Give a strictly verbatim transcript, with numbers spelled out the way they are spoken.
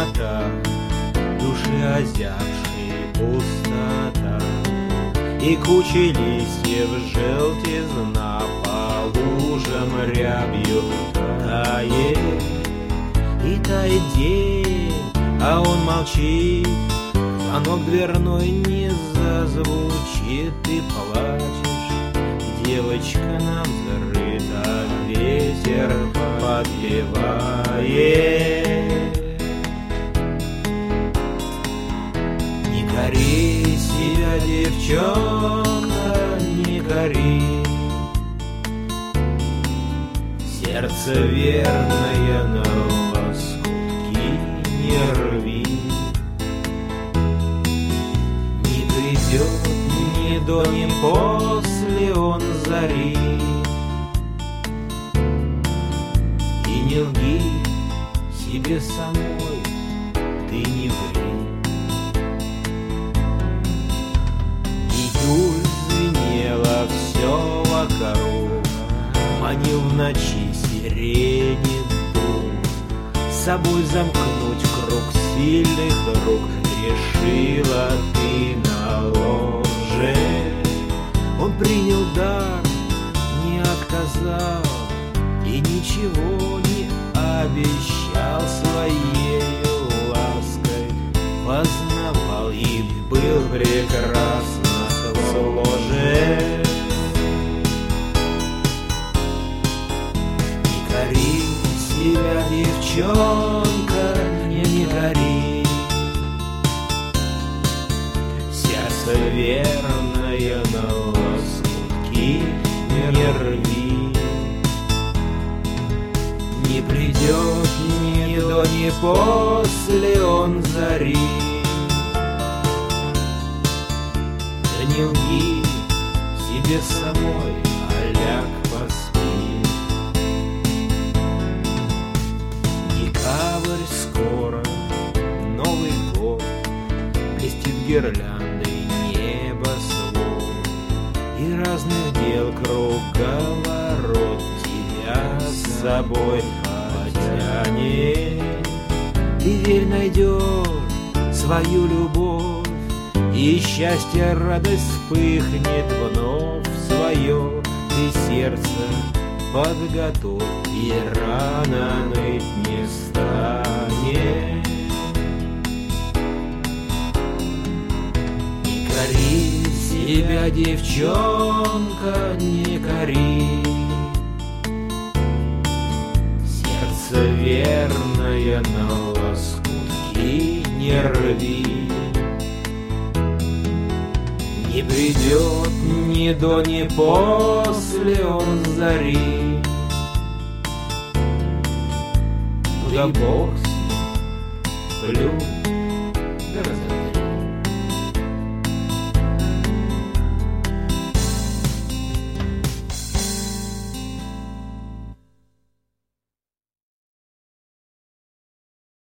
вратах души озябшей пустота, и кучи листьев желтизна по лужам рябью тает. И тает день, а он молчит, звонок дверной не зазвучит. Ты плачешь, девочка, на взрыв, а ветер подпевает. Не кори себя, девчонка, не кори, сердце верное на лоскутки не рви. Не придет ни до, ни после он зари, и не лги себе самой, ты не ври. Июль звенело все вокруг, манил в ночи сирени дух, с собой замкнуть круг сильных рук решила ты на ложе. Он принял дар, не отказал и ничего не обещал, своею лаской познавал и был прекрасно сложен. Не кори себя, девчонка, не, не кори, сердце верное на лоскутки не рви. Не придет ни до, ни после он зари, да не лги себе самой, а ляг поспи. Декабрь скоро, Новый год, блестит гирляндой небосвод, и разных дел круговорот тебя с собой потянет. Ты верь, найдешь свою любовь, и счастье, радость вспыхнет вновь свое. Ты сердце подготовь, и рано ныть не станет. Не кори себя, девчонка, не кори, сердце верное на лоскутки не рви. Не придет ни до, ни после он зари, да Бог с ним, плюнь